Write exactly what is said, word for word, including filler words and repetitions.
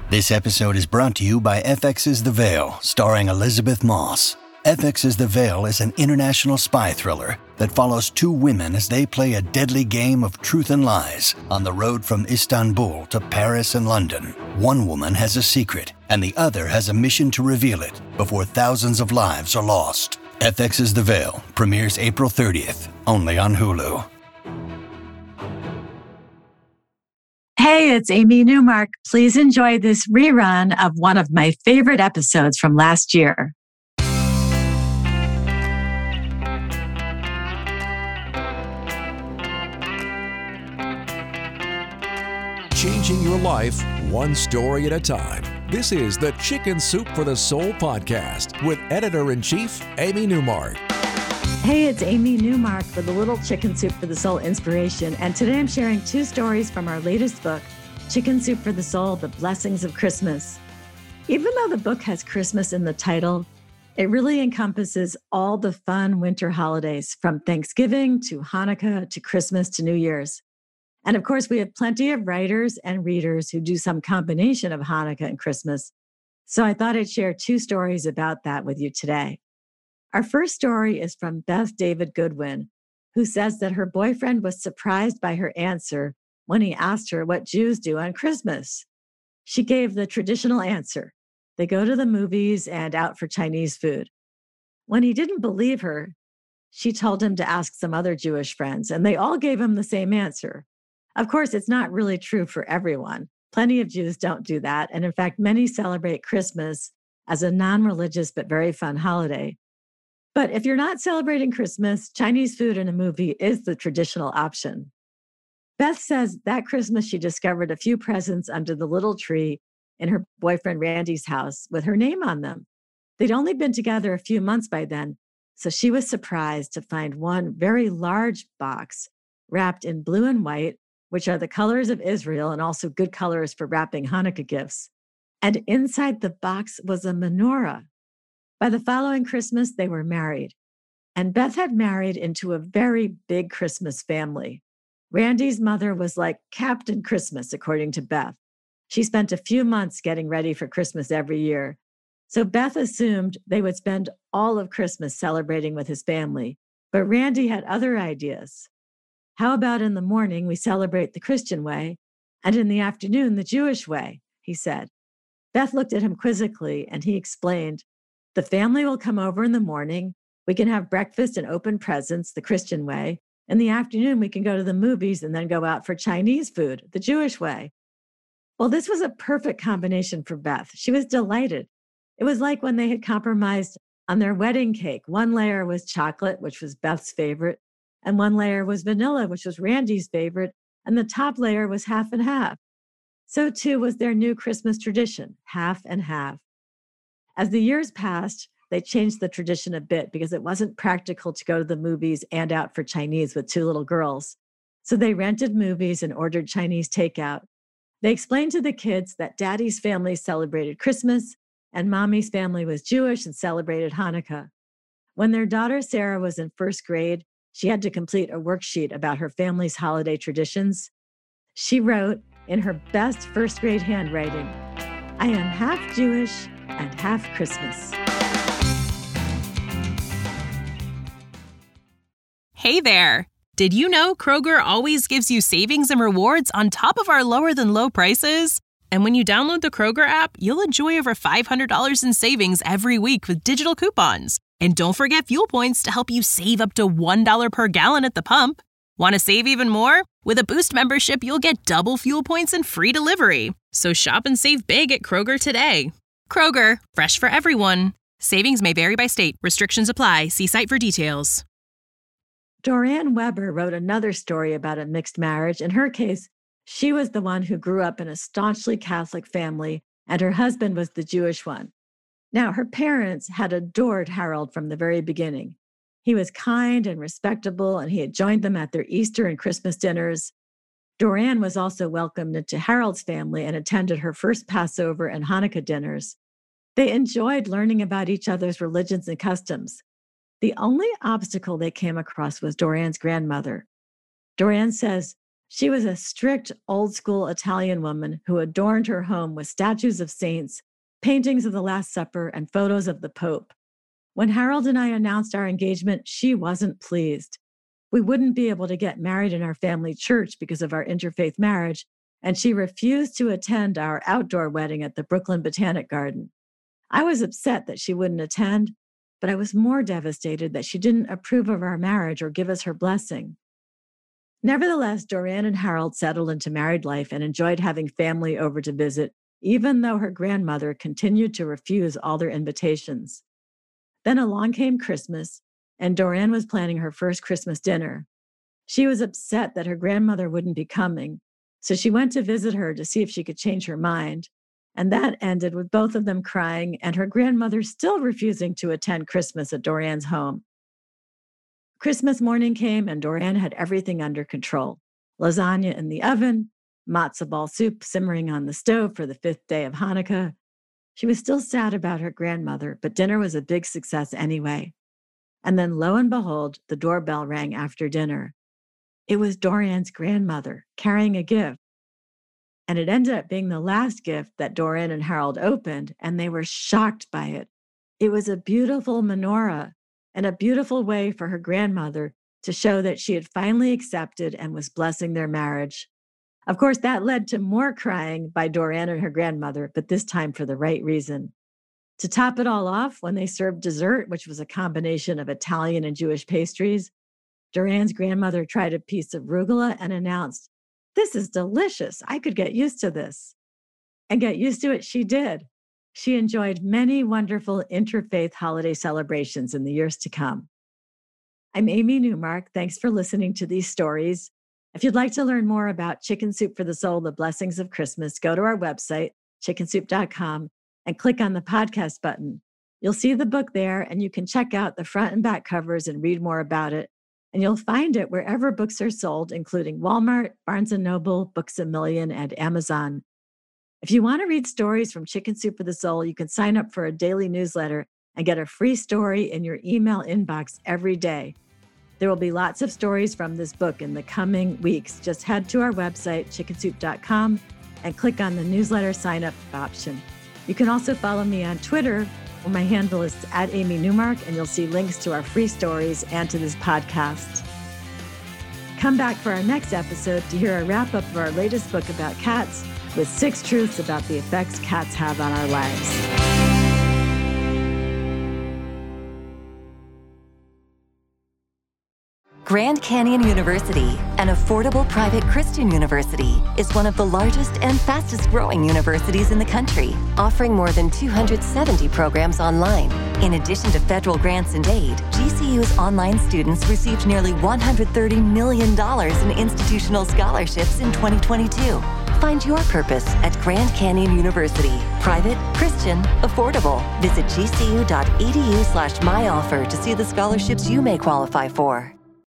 This episode is brought to you by F X's The Veil, starring Elizabeth Moss. F X's The Veil is an international spy thriller that follows two women as they play a deadly game of truth and lies on the road from Istanbul to Paris and London. One woman has a secret, and the other has a mission to reveal it before thousands of lives are lost. F X's The Veil premieres April thirtieth, only on Hulu. Hey, it's Amy Newmark. Please enjoy this rerun of one of my favorite episodes from last year. Changing your life one story at a time. This is the Chicken Soup for the Soul podcast with editor-in-chief Amy Newmark. Hey, it's Amy Newmark for the Little Chicken Soup for the Soul inspiration. And today I'm sharing two stories from our latest book, Chicken Soup for the Soul, The Blessings of Christmas. Even though the book has Christmas in the title, it really encompasses all the fun winter holidays from Thanksgiving to Hanukkah to Christmas to New Year's. And of course, we have plenty of writers and readers who do some combination of Hanukkah and Christmas. So I thought I'd share two stories about that with you today. Our first story is from Beth David Goodwin, who says that her boyfriend was surprised by her answer when he asked her what Jews do on Christmas. She gave the traditional answer. They go to the movies and out for Chinese food. When he didn't believe her, she told him to ask some other Jewish friends, and they all gave him the same answer. Of course, it's not really true for everyone. Plenty of Jews don't do that. And in fact, many celebrate Christmas as a non-religious but very fun holiday. But if you're not celebrating Christmas, Chinese food and a movie is the traditional option. Beth says that Christmas she discovered a few presents under the little tree in her boyfriend Randy's house with her name on them. They'd only been together a few months by then, so she was surprised to find one very large box wrapped in blue and white, which are the colors of Israel and also good colors for wrapping Hanukkah gifts. And inside the box was a menorah. By the following Christmas, they were married. And Beth had married into a very big Christmas family. Randy's mother was like Captain Christmas, according to Beth. She spent a few months getting ready for Christmas every year. So Beth assumed they would spend all of Christmas celebrating with his family. But Randy had other ideas. How about in the morning we celebrate the Christian way, and in the afternoon the Jewish way, he said. Beth looked at him quizzically, and he explained, the family will come over in the morning, we can have breakfast and open presents the Christian way. In the afternoon, we can go to the movies and then go out for Chinese food, the Jewish way. Well, this was a perfect combination for Beth. She was delighted. It was like when they had compromised on their wedding cake. One layer was chocolate, which was Beth's favorite, and one layer was vanilla, which was Randy's favorite, and the top layer was half and half. So too was their new Christmas tradition, half and half. As the years passed, they changed the tradition a bit because it wasn't practical to go to the movies and out for Chinese with two little girls. So they rented movies and ordered Chinese takeout. They explained to the kids that Daddy's family celebrated Christmas and Mommy's family was Jewish and celebrated Hanukkah. When their daughter Sarah was in first grade, she had to complete a worksheet about her family's holiday traditions. She wrote in her best first grade handwriting, I am half Jewish and half Christmas. Hey there! Did you know Kroger always gives you savings and rewards on top of our lower than low prices? And when you download the Kroger app, you'll enjoy over five hundred dollars in savings every week with digital coupons. And don't forget fuel points to help you save up to one dollar per gallon at the pump. Want to save even more? With a Boost membership, you'll get double fuel points and free delivery. So shop and save big at Kroger today. Kroger, fresh for everyone. Savings may vary by state. Restrictions apply. See site for details. Dorianne Weber wrote another story about a mixed marriage. In her case, she was the one who grew up in a staunchly Catholic family, and her husband was the Jewish one. Now, her parents had adored Harold from the very beginning. He was kind and respectable, and he had joined them at their Easter and Christmas dinners. Dorianne was also welcomed into Harold's family and attended her first Passover and Hanukkah dinners. They enjoyed learning about each other's religions and customs. The only obstacle they came across was Dorianne's grandmother. Dorianne says She was a strict, old-school Italian woman who adorned her home with statues of saints, paintings of the Last Supper, and photos of the Pope. When Harold and I announced our engagement, she wasn't pleased. We wouldn't be able to get married in our family church because of our interfaith marriage, and she refused to attend our outdoor wedding at the Brooklyn Botanic Garden. I was upset that she wouldn't attend, but I was more devastated that she didn't approve of our marriage or give us her blessing. Nevertheless, Dorianne and Harold settled into married life and enjoyed having family over to visit, even though her grandmother continued to refuse all their invitations. Then along came Christmas, and Dorianne was planning her first Christmas dinner. She was upset that her grandmother wouldn't be coming, so she went to visit her to see if she could change her mind. And that ended with both of them crying and her grandmother still refusing to attend Christmas at Dorianne's home. Christmas morning came and Dorianne had everything under control. Lasagna in the oven, matzo ball soup simmering on the stove for the fifth day of Hanukkah. She was still sad about her grandmother, but dinner was a big success anyway. And then lo and behold, the doorbell rang after dinner. It was Dorianne's grandmother carrying a gift. And it ended up being the last gift that Dorianne and Harold opened, and they were shocked by it. It was a beautiful menorah and a beautiful way for her grandmother to show that she had finally accepted and was blessing their marriage. Of course, that led to more crying by Dorianne and her grandmother, but this time for the right reason. To top it all off, when they served dessert, which was a combination of Italian and Jewish pastries, Dorianne's grandmother tried a piece of arugula and announced, "This is delicious. I could get used to this." And get used to it she did. She enjoyed many wonderful interfaith holiday celebrations in the years to come. I'm Amy Newmark. Thanks for listening to these stories. If you'd like to learn more about Chicken Soup for the Soul, The Blessings of Christmas, go to our website, chicken soup dot com, and click on the podcast button. You'll see the book there, and you can check out the front and back covers and read more about it. And you'll find it wherever books are sold, including Walmart, Barnes and Noble, Books A Million, and Amazon. If you want to read stories from Chicken Soup for the Soul, you can sign up for a daily newsletter and get a free story in your email inbox every day. There will be lots of stories from this book in the coming weeks. Just head to our website, chicken soup dot com, and click on the newsletter sign-up option. You can also follow me on Twitter, where my handle is at Amy Newmark, and you'll see links to our free stories and to this podcast. Come back for our next episode to hear a wrap-up of our latest book about cats, with six truths about the effects cats have on our lives. Grand Canyon University, an affordable private Christian university, is one of the largest and fastest growing universities in the country, offering more than two hundred seventy programs online. In addition to federal grants and aid, G C U's online students received nearly one hundred thirty million dollars in institutional scholarships in twenty twenty-two. Find your purpose at Grand Canyon University. Private, Christian, affordable. Visit gcu dot e d u slash my offer to see the scholarships you may qualify for.